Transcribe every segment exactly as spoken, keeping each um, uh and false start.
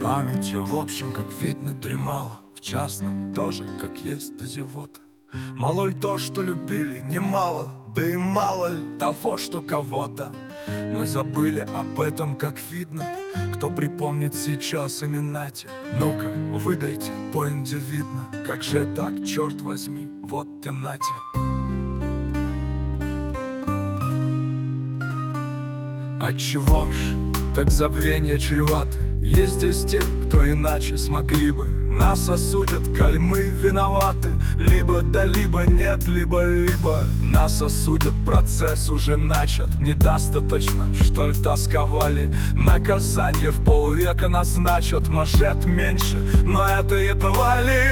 Память в общем, как видно, дремала, в частном тоже, как есть до зевота. Мало ли то, что любили, немало, да и мало ли того, что кого-то. Мы забыли об этом, как видно. Кто припомнит сейчас имена те? Ну-ка, выдайте, по инде видно. Как же так, черт возьми, вот в темноте. Отчего ж так забвение чревато? Есть здесь те, кто иначе смогли бы. Нас осудят, коль мы виноваты. Либо да, либо нет, либо-либо. Нас осудят, процесс уже начат. Недостаточно, что ли, тосковали. Наказание в полвека назначат. Может меньше, но это едва ли.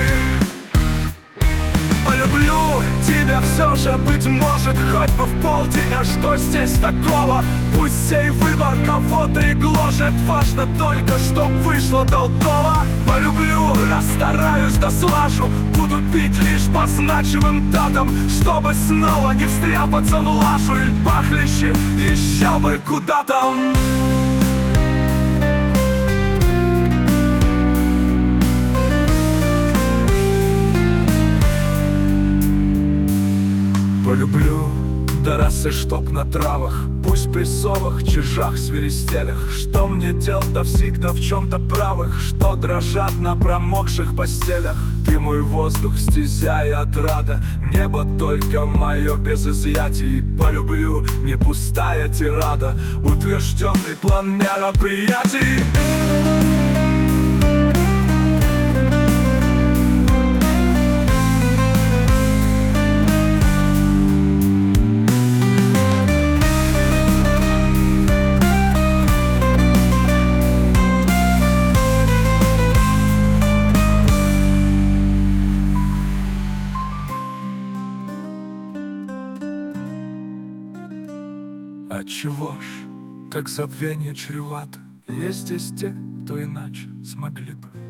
Полюблю тебя все же, быть может, хоть бы в полдень. А что здесь такого? Пусть сей выбор кого-то и гложет. Важно только, чтоб вышло толково. Полюблю, расстараюсь да слажу. Буду пить лишь по значимым датам, чтобы снова не встряпаться в лажу. Или пахлище еще бы куда-то. Полюблю до расы, чтоб на травах, пусть при совах, чижах, свиристелях. Что мне дел да всегда в чем-то правых, что дрожат на промокших постелях. Ты мой воздух, стезя и отрада, небо только мое без изъятий. Полюблю, не пустая тирада, утвержденный план мероприятий. Отчего ж так забвение чревато? Есть здесь те, кто иначе смогли бы.